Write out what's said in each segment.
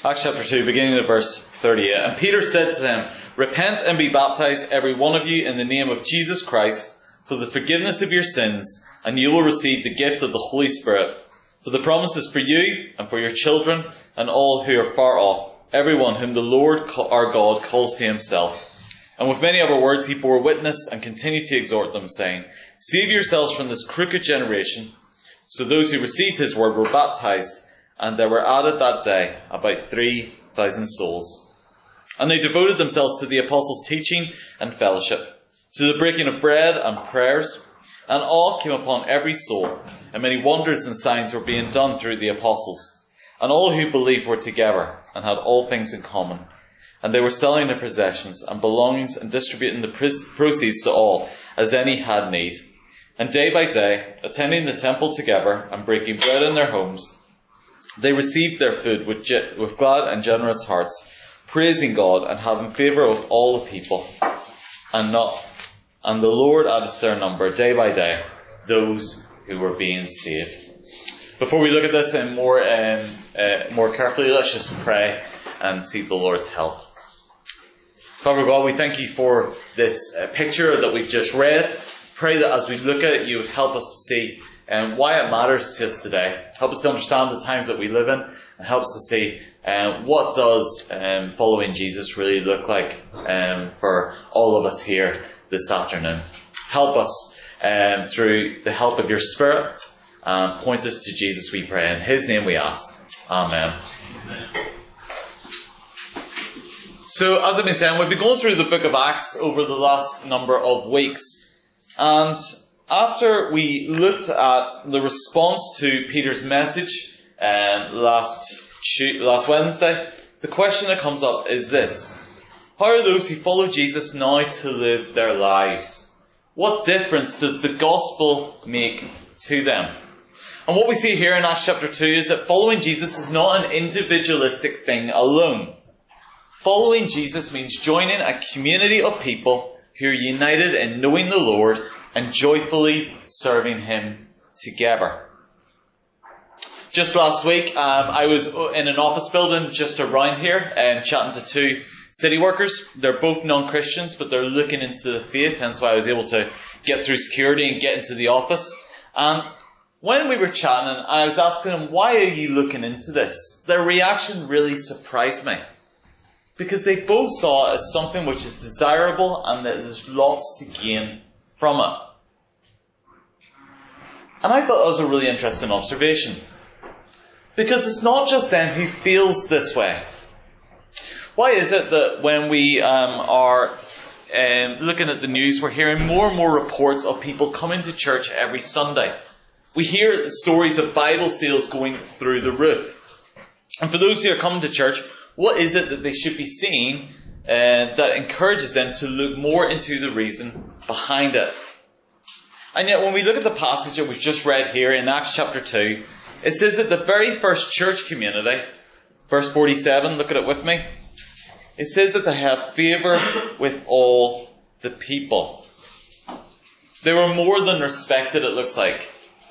Acts chapter 2, beginning at verse 38. And Peter said to them, "Repent and be baptized, every one of you, in the name of Jesus Christ, for the forgiveness of your sins, and you will receive the gift of the Holy Spirit. For the promise is for you, and for your children, and all who are far off, everyone whom the Lord our God calls to himself." And with many other words he bore witness, and continued to exhort them, saying, "Save yourselves from this crooked generation." So those who received his word were baptized, and there were added that day about 3,000 souls. And they devoted themselves to the apostles' teaching and fellowship, to the breaking of bread and prayers. And awe came upon every soul, and many wonders and signs were being done through the apostles. And all who believed were together, and had all things in common. And they were selling their possessions and belongings, and distributing the proceeds to all, as any had need. And day by day, attending the temple together, and breaking bread in their homes, they received their food with glad and generous hearts, praising God and having favour with all the people. And the Lord added to their number day by day those who were being saved. Before we look at this more carefully, let's just pray and seek the Lord's help. Father God, we thank you for this picture that we've just read. Pray that as we look at it, you would help us to see why it matters to us today. Help us to understand the times that we live in, and help us to see what does following Jesus really look like for all of us here this afternoon. Help us through the help of your Spirit. Point us to Jesus, we pray. In his name we ask. Amen. So, as I've been saying, we've been going through the book of Acts over the last number of weeks. And after we looked at the response to Peter's message last Wednesday, the question that comes up is this: how are those who follow Jesus now to live their lives? What difference does the gospel make to them? And what we see here in Acts chapter 2 is that following Jesus is not an individualistic thing alone. Following Jesus means joining a community of people who are united in knowing the Lord and joyfully serving him together. Just last week, I was in an office building just around here chatting to two city workers. They're both non-Christians, but they're looking into the faith, hence why I was able to get through security and get into the office. And when we were chatting, I was asking them, why are you looking into this? Their reaction really surprised me, because they both saw it as something which is desirable and that there's lots to gain from it. And I thought that was a really interesting observation, because it's not just them who feels this way. Why is it that when we are looking at the news, we're hearing more and more reports of people coming to church every Sunday? We hear stories of Bible sales going through the roof. And for those who are coming to church, what is it that they should be seeing that encourages them to look more into the reason behind it? And yet when we look at the passage that we've just read here in Acts chapter 2, it says that the very first church community, verse 47, look at it with me. It says that they have favour with all the people. They were more than respected, it looks like.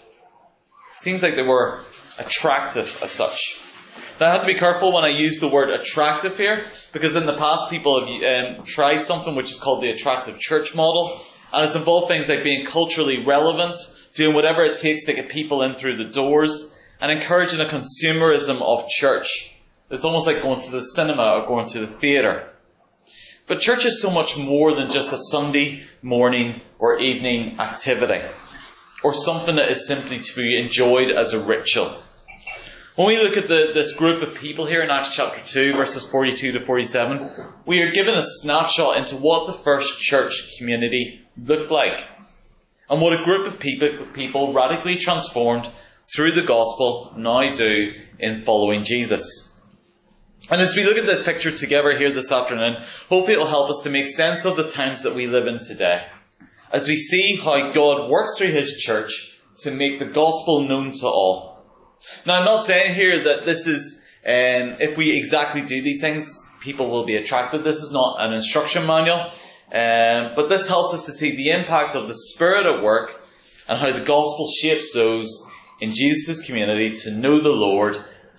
It seems like they were attractive as such. Now, I have to be careful when I use the word attractive here, because in the past people have tried something which is called the attractive church model, and it's involved things like being culturally relevant, doing whatever it takes to get people in through the doors, and encouraging a consumerism of church. It's almost like going to the cinema or going to the theatre. But church is so much more than just a Sunday morning or evening activity, or something that is simply to be enjoyed as a ritual. When we look at this group of people here in Acts chapter 2, verses 42 to 47, we are given a snapshot into what the first church community looked like, and what a group of people radically transformed through the gospel now do in following Jesus. And as we look at this picture together here this afternoon, hopefully it will help us to make sense of the times that we live in today, as we see how God works through his church to make the gospel known to all. Now, I'm not saying here that this is, if we exactly do these things, people will be attracted. This is not an instruction manual. But this helps us to see the impact of the Spirit at work, and how the gospel shapes those in Jesus' community to know the Lord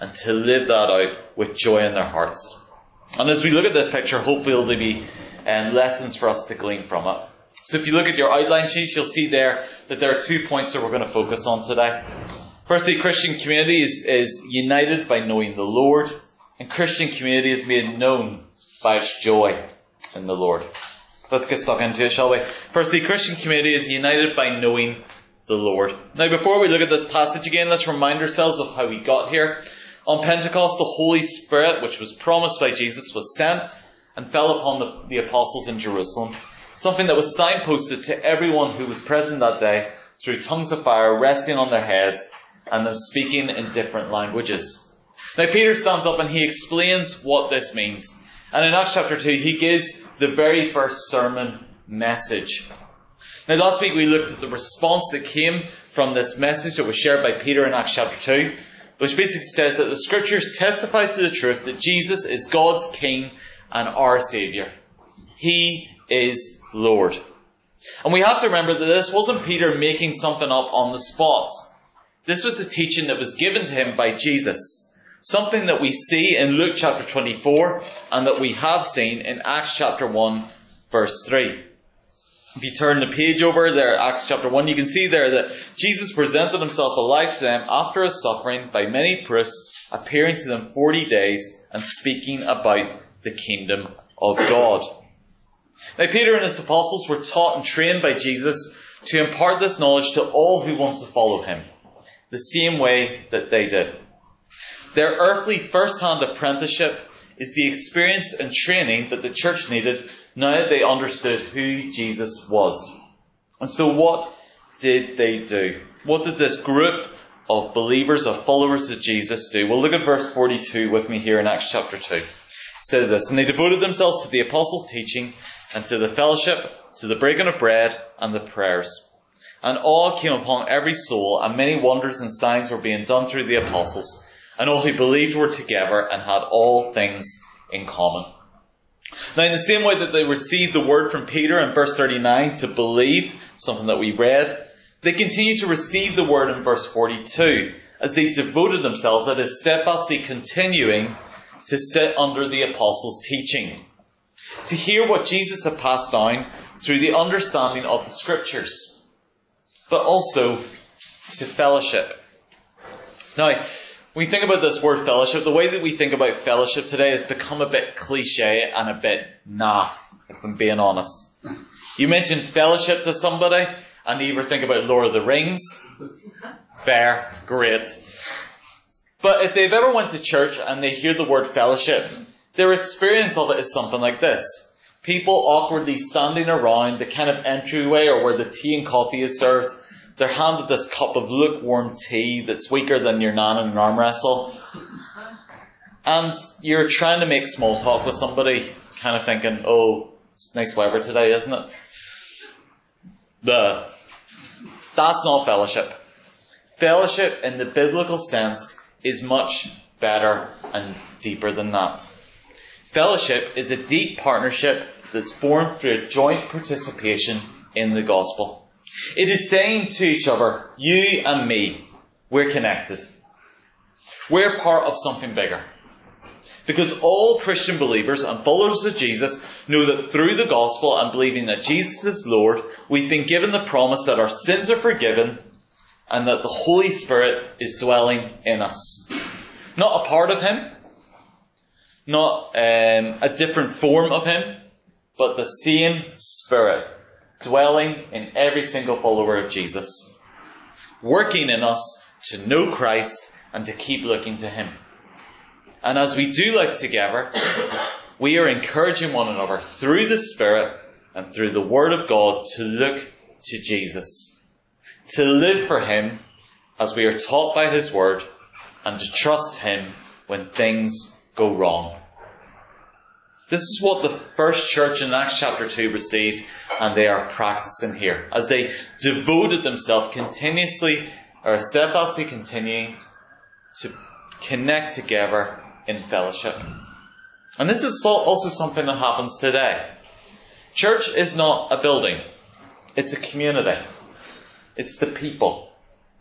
and to live that out with joy in their hearts. And as we look at this picture, hopefully there'll be lessons for us to glean from it. So if you look at your outline sheets, you'll see there that there are 2 points that we're going to focus on today. Firstly, Christian community is united by knowing the Lord, and Christian community is made known by its joy in the Lord. Let's get stuck into it, shall we? Firstly, Christian community is united by knowing the Lord. Now, before we look at this passage again, let's remind ourselves of how we got here. On Pentecost, the Holy Spirit, which was promised by Jesus, was sent and fell upon the apostles in Jerusalem. Something that was signposted to everyone who was present that day through tongues of fire resting on their heads and them speaking in different languages. Now, Peter stands up and he explains what this means. And in Acts chapter 2, he gives the very first sermon message. Now, last week we looked at the response that came from this message that was shared by Peter in Acts chapter 2, which basically says that the Scriptures testify to the truth that Jesus is God's King and our Saviour. He is Lord. And we have to remember that this wasn't Peter making something up on the spot. This was a teaching that was given to him by Jesus. Something that we see in Luke chapter 24 and that we have seen in Acts chapter 1 verse 3. If you turn the page over there, Acts chapter 1, you can see there that Jesus presented himself alive to them after his suffering by many proofs, appearing to them 40 days and speaking about the kingdom of God. Now, Peter and his apostles were taught and trained by Jesus to impart this knowledge to all who want to follow him, the same way that they did. Their earthly first-hand apprenticeship is the experience and training that the church needed now that they understood who Jesus was. And so what did they do? What did this group of believers, of followers of Jesus do? Well, look at verse 42 with me here in Acts chapter 2. It says this, "And they devoted themselves to the apostles' teaching and to the fellowship, to the breaking of bread and the prayers. And awe came upon every soul, and many wonders and signs were being done through the apostles. And all who believed were together and had all things in common." Now, in the same way that they received the word from Peter in verse 39 to believe, something that we read, they continue to receive the word in verse 42 as they devoted themselves, that is, steadfastly continuing to sit under the apostles' teaching, to hear what Jesus had passed down through the understanding of the Scriptures, but also to fellowship. Now, when we think about this word fellowship, the way that we think about fellowship today has become a bit cliche and a bit naff, if I'm being honest. You mention fellowship to somebody and they either think about Lord of the Rings. Fair, great. But if they've ever went to church and they hear the word fellowship, their experience of it is something like this. People awkwardly standing around the kind of entryway or where the tea and coffee is served. They're handed this cup of lukewarm tea that's weaker than your nan in an arm wrestle. And you're trying to make small talk with somebody, kind of thinking, oh, it's nice weather today, isn't it? That's not fellowship. Fellowship in the biblical sense is much better and deeper than that. Fellowship is a deep partnership that's formed through a joint participation in the gospel. It is saying to each other, you and me, we're connected. We're part of something bigger. Because all Christian believers and followers of Jesus know that through the gospel and believing that Jesus is Lord, we've been given the promise that our sins are forgiven and that the Holy Spirit is dwelling in us. Not a part of Him, not a different form of Him, but the same Spirit dwelling in every single follower of Jesus, working in us to know Christ and to keep looking to Him. And as we do life together, we are encouraging one another through the Spirit and through the Word of God to look to Jesus, to live for Him as we are taught by His Word, and to trust Him when things go wrong. This is what the first church in Acts chapter 2 received, and they are practicing here as they devoted themselves steadfastly continuing to connect together in fellowship. And this is also something that happens today. Church is not a building. It's a community. It's the people.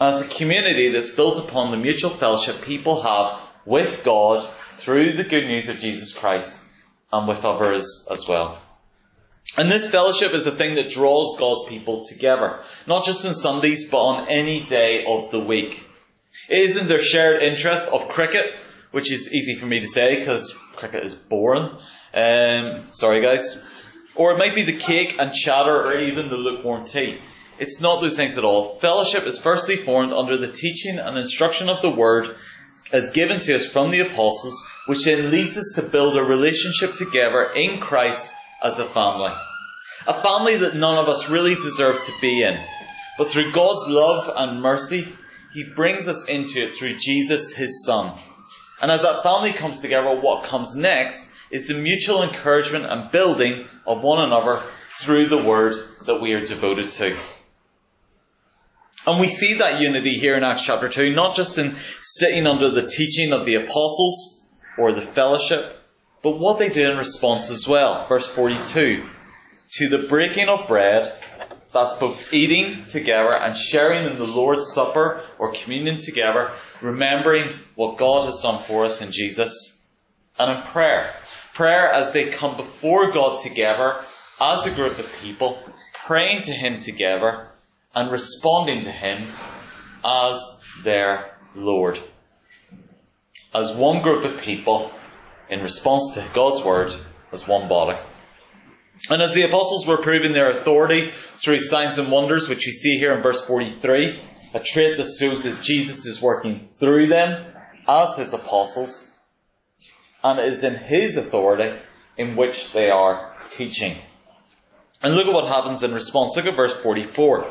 And it's a community that's built upon the mutual fellowship people have with God through the good news of Jesus Christ and with others as well. And this fellowship is the thing that draws God's people together, not just on Sundays, but on any day of the week. It isn't their shared interest of cricket, which is easy for me to say because cricket is boring. Sorry guys. Or it might be the cake and chatter or even the lukewarm tea. It's not those things at all. Fellowship is firstly formed under the teaching and instruction of the Word as given to us from the apostles, which then leads us to build a relationship together in Christ as a family. A family that none of us really deserve to be in. But through God's love and mercy, He brings us into it through Jesus, His Son. And as that family comes together, what comes next is the mutual encouragement and building of one another through the Word that we are devoted to. And we see that unity here in Acts chapter 2, not just in sitting under the teaching of the apostles or the fellowship, but what they do in response as well. Verse 42, to the breaking of bread, that's both eating together and sharing in the Lord's Supper or communion together, remembering what God has done for us in Jesus, and in prayer. Prayer as they come before God together as a group of people, praying to Him together and responding to Him as their Lord. As one group of people in response to God's Word as one body. And as the apostles were proving their authority through signs and wonders, which we see here in verse 43, a trait that shows that Jesus is working through them as His apostles, and it is in His authority in which they are teaching. And look at what happens in response. Look at verse 44.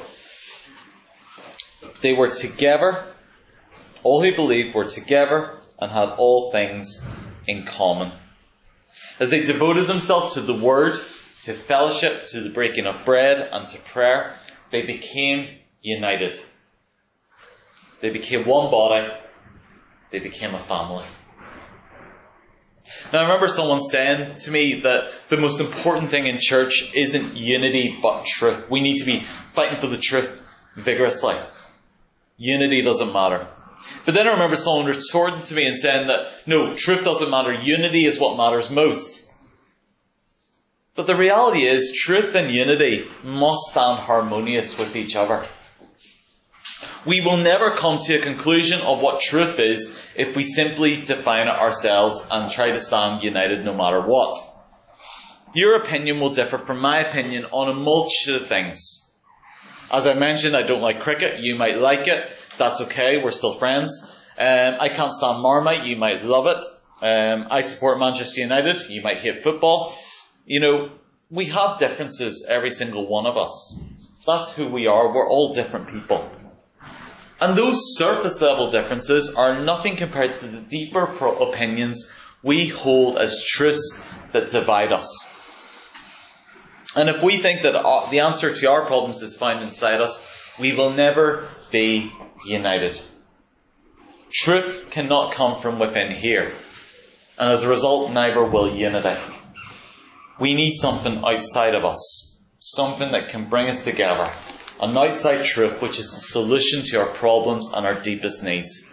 They were together, all who believed were together and had all things in common. As they devoted themselves to the Word, to fellowship, to the breaking of bread and to prayer, they became united. They became one body. They became a family. Now I remember someone saying to me that the most important thing in church isn't unity but truth. We need to be fighting for the truth vigorously. Unity doesn't matter. But then I remember someone retorting to me and saying that, no, truth doesn't matter. Unity is what matters most. But the reality is, truth and unity must stand harmonious with each other. We will never come to a conclusion of what truth is if we simply define it ourselves and try to stand united no matter what. Your opinion will differ from my opinion on a multitude of things. As I mentioned, I don't like cricket. You might like it. That's okay. We're still friends. I can't stand Marmite. You might love it. I support Manchester United. You might hate football. You know, we have differences, every single one of us. That's who we are. We're all different people. And those surface level differences are nothing compared to the deeper opinions we hold as truths that divide us. And if we think that the answer to our problems is found inside us, we will never be united. Truth cannot come from within here. And as a result, neither will unity. We need something outside of us. Something that can bring us together. An outside truth which is the solution to our problems and our deepest needs.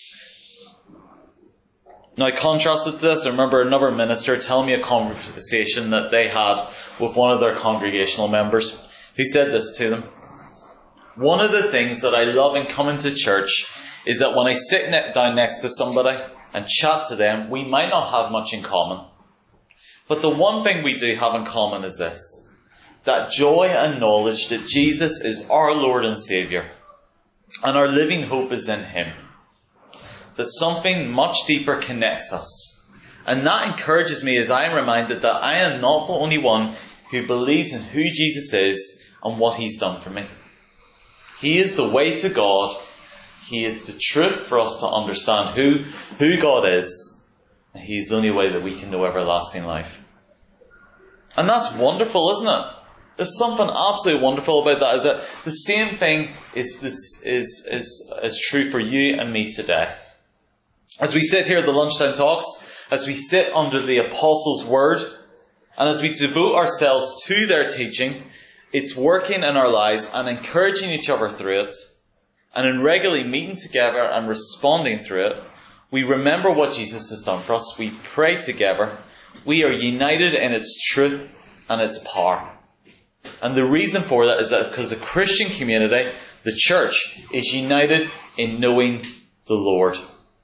Now, contrasted to this, I remember another minister telling me a conversation that they had with one of their congregational members, who said this to them. One of the things that I love in coming to church is that when I sit down next to somebody and chat to them, we might not have much in common. But the one thing we do have in common is this, that joy and knowledge that Jesus is our Lord and Saviour, and our living hope is in Him. That something much deeper connects us. And that encourages me as I am reminded that I am not the only one who believes in who Jesus is and what He's done for me. He is the way to God. He is the truth for us to understand who God is. And He is the only way that we can know everlasting life. And that's wonderful, isn't it? There's something absolutely wonderful about that, is that the same thing is true for you and me today. As we sit here at the lunchtime talks, as we sit under the Apostles' Word, and as we devote ourselves to their teaching, it's working in our lives and encouraging each other through it. and in regularly meeting together and responding through it, we remember what Jesus has done for us. We pray together. We are united in its truth and its power. And the reason for that is that because the Christian community, the church, is united in knowing the Lord.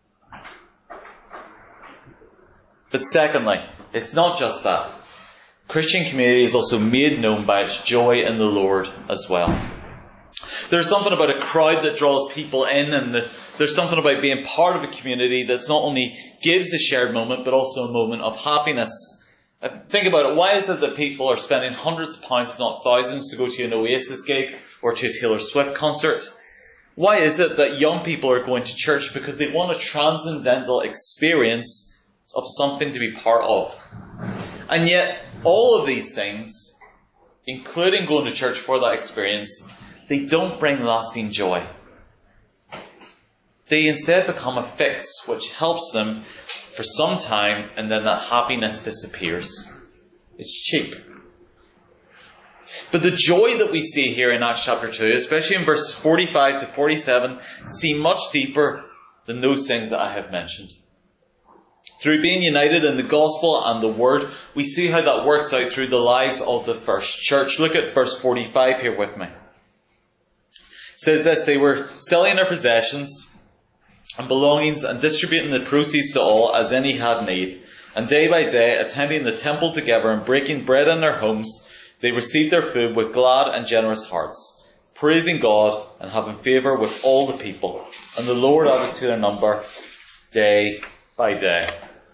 But secondly, it's not just that. Christian community is also made known by its joy in the Lord as well. There's something about a crowd that draws people in, and there's something about being part of a community that's not only gives a shared moment, but also a moment of happiness. Think about it. Why is it that people are spending hundreds of pounds, if not thousands, to go to an Oasis gig or to a Taylor Swift concert? Why is it that young people are going to church? Because they want a transcendental experience of something to be part of. And yet, all of these things, including going to church for that experience, they don't bring lasting joy. They instead become a fix which helps them for some time, and then that happiness disappears. It's cheap. But the joy that we see here in Acts chapter 2, especially in verses 45 to 47, seem much deeper than those things that I have mentioned. Through being united in the gospel and the word, we see how that works out through the lives of the first church. Look at verse 45 here with me. It says this: they were selling their possessions and belongings and distributing the proceeds to all as any had need. And day by day, attending the temple together and breaking bread in their homes, they received their food with glad and generous hearts, praising God and having favour with all the people. And the Lord added to their number day by day.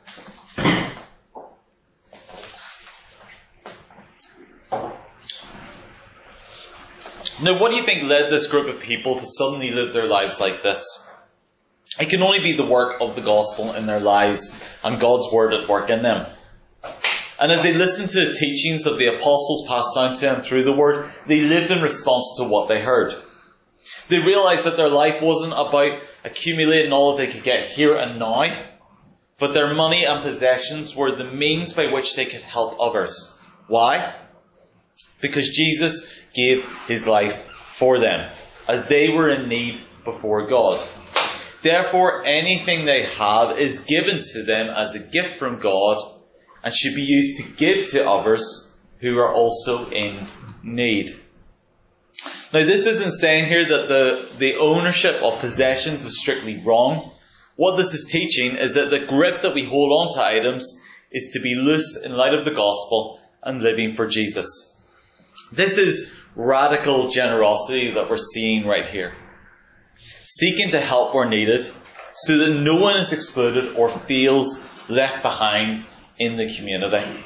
Now, what do you think led this group of people to suddenly live their lives like this? It can only be the work of the gospel in their lives and God's word at work in them. And as they listened to the teachings of the apostles passed down to them through the word, they lived in response to what they heard. They realized that their life wasn't about accumulating all that they could get here and now, but their money and possessions were the means by which they could help others. Why? Because Jesus gave his life for them, as they were in need before God. Therefore, anything they have is given to them as a gift from God and should be used to give to others who are also in need. Now, this isn't saying here that the ownership of possessions is strictly wrong. What this is teaching is that the grip that we hold on to items is to be loose in light of the gospel and living for Jesus. This is radical generosity that we're seeing right here. Seeking to help where needed so that no one is excluded or feels left behind in the community.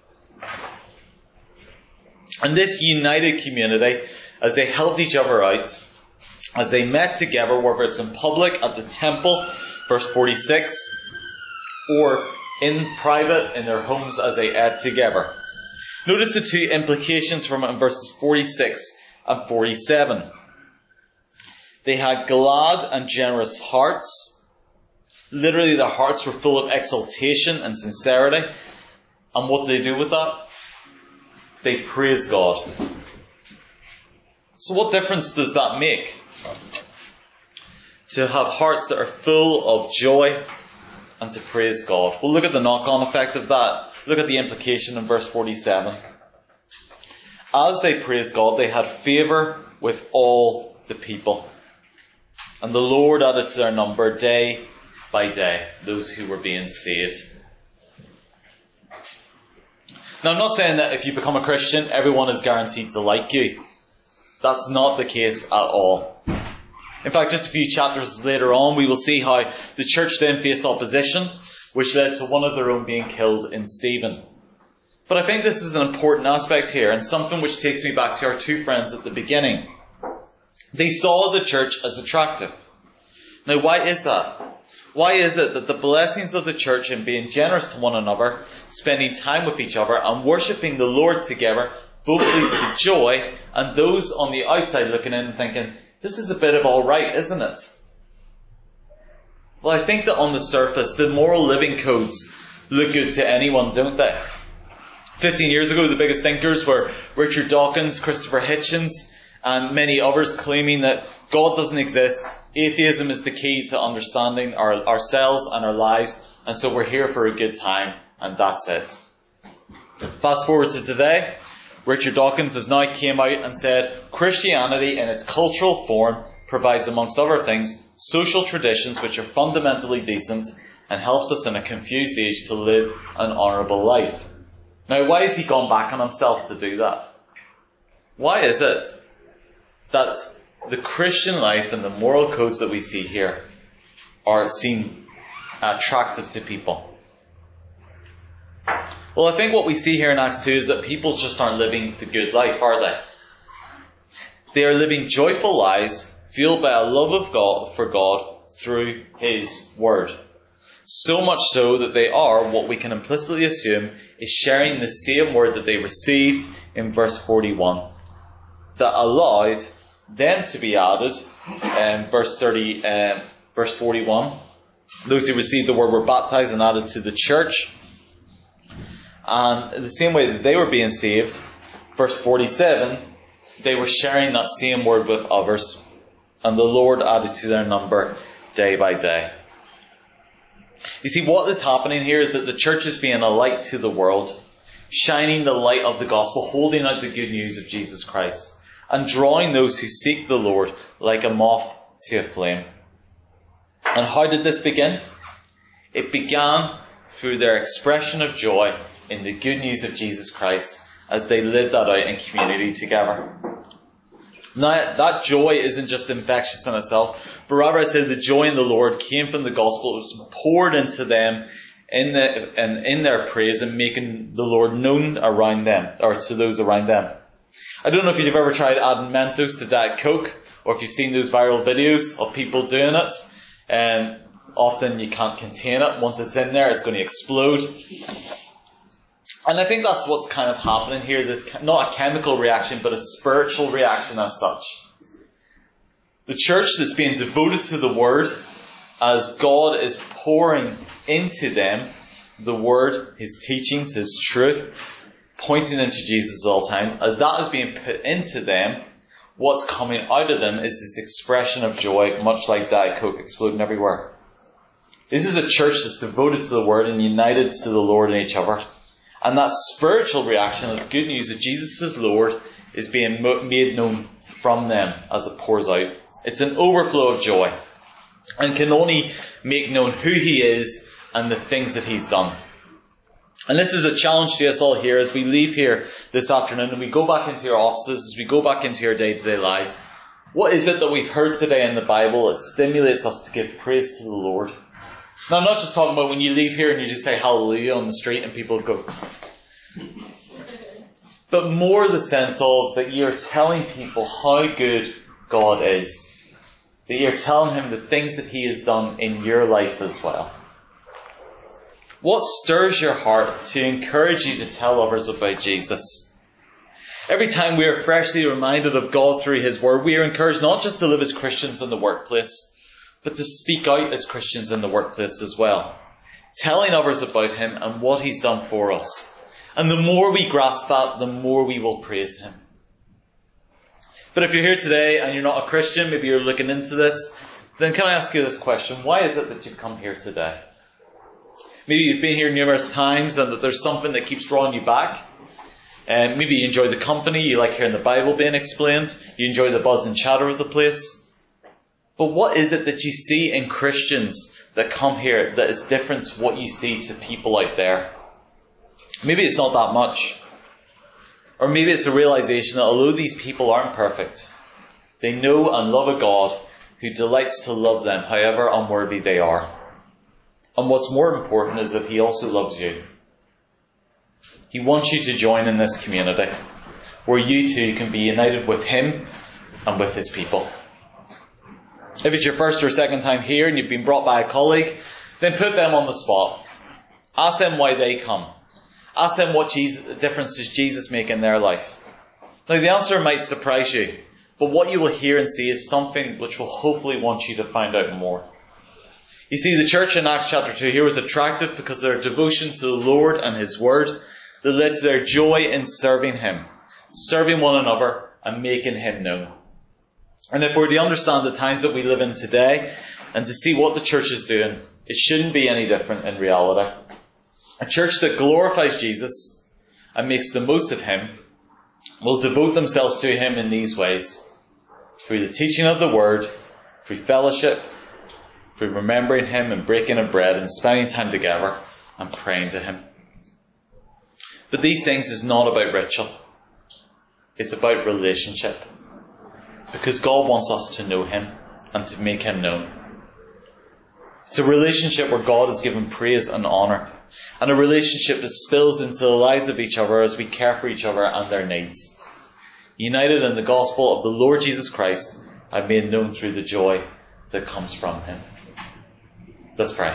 And this united community, as they helped each other out, as they met together, whether it's in public at the temple, verse 46, or in private in their homes as they ate together. Notice the two implications from it in verses 46 and 47. They had glad and generous hearts. Literally, their hearts were full of exultation and sincerity. And what do they do with that? They praise God. So what difference does that make? To have hearts that are full of joy and to praise God. Well, look at the knock-on effect of that. Look at the implication in verse 47. As they praised God, they had favour with all the people. And the Lord added to their number day by day those who were being saved. Now, I'm not saying that if you become a Christian, everyone is guaranteed to like you. That's not the case at all. In fact, just a few chapters later on, we will see how the church then faced opposition, which led to one of their own being killed in Stephen. But I think this is an important aspect here, and something which takes me back to our two friends at the beginning. They saw the church as attractive. Now, why is that? Why is it that the blessings of the church in being generous to one another, spending time with each other, and worshipping the Lord together both leads to joy, and those on the outside looking in and thinking, this is a bit of all right, isn't it? Well, I think that on the surface, the moral living codes look good to anyone, don't they? 15 years ago, the biggest thinkers were Richard Dawkins, Christopher Hitchens, and many others claiming that God doesn't exist. Atheism is the key to understanding ourselves and our lives, and so we're here for a good time, and that's it. Fast forward to today, Richard Dawkins has now came out and said Christianity in its cultural form provides, amongst other things, social traditions which are fundamentally decent and helps us in a confused age to live an honourable life. Now, why has he gone back on himself to do that? Why is it that the Christian life and the moral codes that we see here are seen attractive to people? Well, I think what we see here in Acts 2 is that people just aren't living the good life, are they? They are living joyful lives, fueled by a love of God for God through His Word. So much so that they are, what we can implicitly assume, is sharing the same Word that they received in verse 41. That allowed them to be added, verse 41. Those who received the Word were baptized and added to the church. And the same way that they were being saved, verse 47, they were sharing that same Word with others. And the Lord added to their number day by day. You see, what is happening here is that the church is being a light to the world, shining the light of the gospel, holding out the good news of Jesus Christ, and drawing those who seek the Lord like a moth to a flame. And how did this begin? It began through their expression of joy in the good news of Jesus Christ as they lived that out in community together. Now, that joy isn't just infectious in itself, but rather I said the joy in the Lord came from the gospel. It was poured into them in their praise and making the Lord known around them, or to those around them. I don't know if you've ever tried adding Mentos to Diet Coke, or if you've seen those viral videos of people doing it. Often you can't contain it. Once it's in there, it's going to explode. And I think that's what's kind of happening here. This not a chemical reaction, but a spiritual reaction as such. The church that's being devoted to the Word, as God is pouring into them the Word, His teachings, His truth, pointing them to Jesus at all times, as that is being put into them, what's coming out of them is this expression of joy, much like Diet Coke exploding everywhere. This is a church that's devoted to the Word and united to the Lord and each other. And that spiritual reaction of the good news that Jesus is Lord is being made known from them as it pours out. It's an overflow of joy and can only make known who He is and the things that He's done. And this is a challenge to us all here as we leave here this afternoon and we go back into our offices, as we go back into our day-to-day lives. What is it that we've heard today in the Bible that stimulates us to give praise to the Lord? Now, I'm not just talking about when you leave here and you just say hallelujah on the street and people go. But more the sense of that you're telling people how good God is. That you're telling Him the things that He has done in your life as well. What stirs your heart to encourage you to tell others about Jesus? Every time we are freshly reminded of God through His Word, we are encouraged not just to live as Christians in the workplace, but to speak out as Christians in the workplace as well. Telling others about Him and what He's done for us. And the more we grasp that, the more we will praise Him. But if you're here today and you're not a Christian, maybe you're looking into this, then can I ask you this question? Why is it that you've come here today? Maybe you've been here numerous times and that there's something that keeps drawing you back. Maybe you enjoy the company, you like hearing the Bible being explained, you enjoy the buzz and chatter of the place. But what is it that you see in Christians that come here that is different to what you see to people out there? Maybe it's not that much. Or maybe it's a realization that although these people aren't perfect, they know and love a God who delights to love them however unworthy they are. And what's more important is that He also loves you. He wants you to join in this community where you too can be united with Him and with His people. If it's your first or second time here and you've been brought by a colleague, then put them on the spot. Ask them why they come. Ask them what difference does Jesus make in their life. Now the answer might surprise you, but what you will hear and see is something which will hopefully want you to find out more. You see, the church in Acts chapter 2 here was attractive because of their devotion to the Lord and His Word that led to their joy in serving Him, serving one another and making Him known. And if we're to understand the times that we live in today and to see what the church is doing, it shouldn't be any different in reality. A church that glorifies Jesus and makes the most of him will devote themselves to him in these ways: through the teaching of the word, through fellowship, through remembering him and breaking of bread and spending time together and praying to him. But these things is not about ritual. It's about relationship. Because God wants us to know him and to make him known. It's a relationship where God is given praise and honour, and a relationship that spills into the lives of each other as we care for each other and their needs. United in the gospel of the Lord Jesus Christ and made known through the joy that comes from him. Let's pray.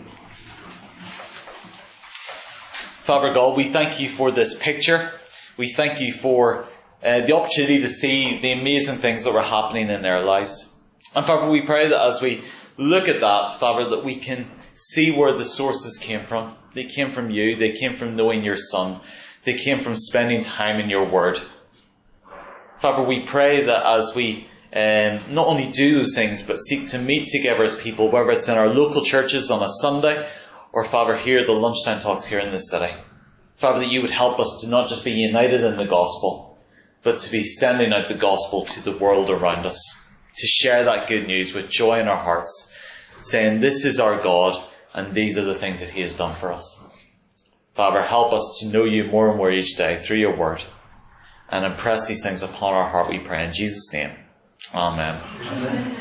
Father God, we thank you for this picture. We thank you for the opportunity to see the amazing things that were happening in their lives. And Father, we pray that as we look at that, Father, that we can see where the sources came from. They came from you. They came from knowing your Son. They came from spending time in your word. Father, we pray that as we not only do those things, but seek to meet together as people, whether it's in our local churches on a Sunday, or Father, here at the lunchtime talks here in this city. Father, that you would help us to not just be united in the gospel, but to be sending out the gospel to the world around us, to share that good news with joy in our hearts, saying, this is our God, and these are the things that he has done for us. Father, help us to know you more and more each day through your word, and impress these things upon our heart, we pray in Jesus' name. Amen. Amen.